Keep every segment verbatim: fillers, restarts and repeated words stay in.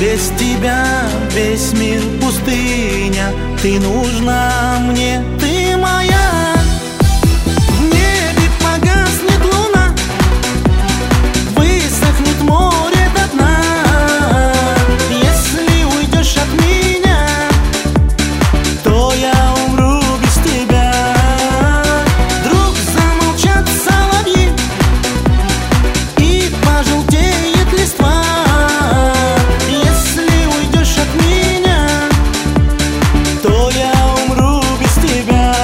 Без тебя весь мир пустыня. Ты нужна мне, ты моя. В небе погаснет луна, высохнет море до дна. Если уйдешь от меня, то я умру без тебя. Вдруг замолчат соловьи и пожелтеет листва. Если уйдешь от меня, то я умру без тебя.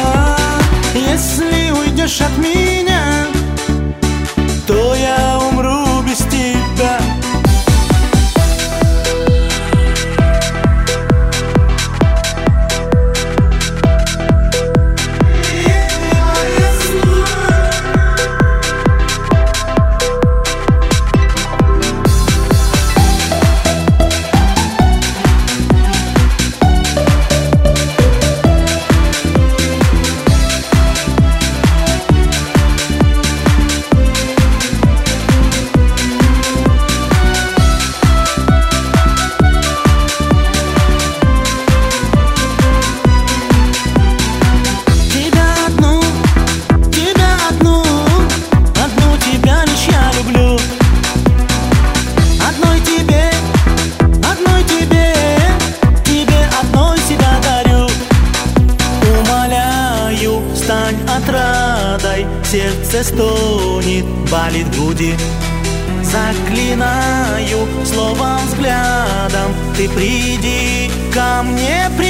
Если уйдешь от меня, то я умру без тебя. Стань отрадой, сердце стонет, болит в груди. Заклинаю словом, взглядом, ты приди ко мне.